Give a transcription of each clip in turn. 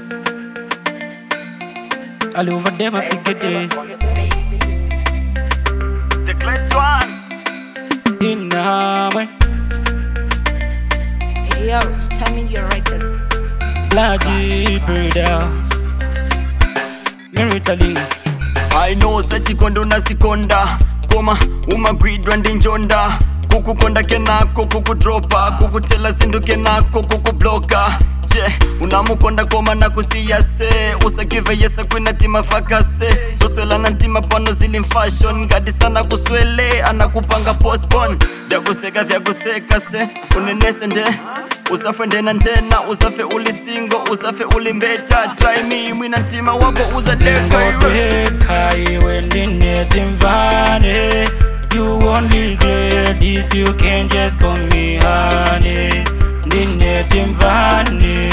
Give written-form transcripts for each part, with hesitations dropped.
All over them, I forget this. The great one. In Namen, Yo, stemming your writers. Blaji brother. Meritally, I know sachikondo na sikonda koma umagwidwa ndi njonda kukukonda kenako kukudropa kukutela zindu kenako kukubloka je unamukonda koma nakusiya se usakive yesa kwina tima fakase zoswela na ntima pano zili fashion ngadi sana kuswele anakupanga postpone vyakuseka se unenese nde usafe ndena ndena usafe uli singo usafe uli mbeta try me mwina ntima wako uzadeka iwe ndineti mvane. You only glad this, you can just call me honey. Ndineti mvane,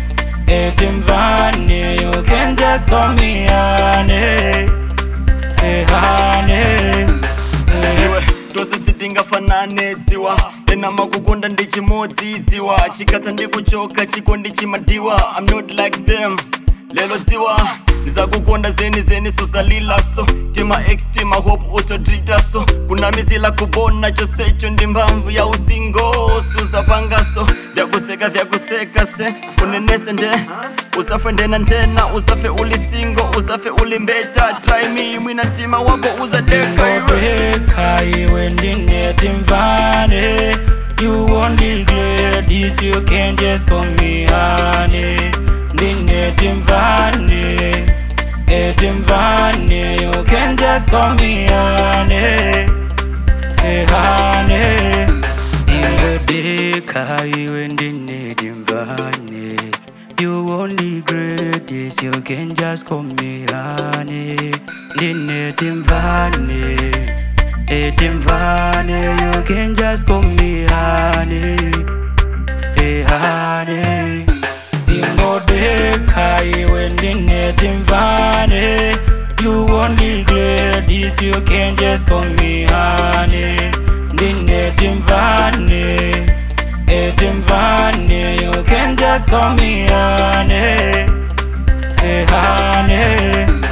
you can just call me honey. Hey honey, iwe tose sitingafanane dziwa ena makukonda ndi chimodzi dziwa chikata ndikuchoka chikondi chimadiwa I'm not like them lelo dziwa ndizakukonda zeni susalilaso tima ex tima hope utodritaso kuna mizila kubona chosecho ndi mbamvu ya usingo suzapangaso vyakuseka se unenese nde usafe ndena ndena usafe uli singo usafe uli mbeta try me mwina ntima wako uzadeka iwe ndineti mvane. You only glad this, you can just call me honey. Ndineti mvane, you can just call me honey. Hey honey, ingodeka iwe ndineti mvane. You only glad this, you can just call me honey. Ndineti mvane, you can just call me honey. Hey honey, ingodeka iwe ndineti mvane. You only glad this, you can just call me honey. Ndineti mvane, you can just call me honey. Hey honey.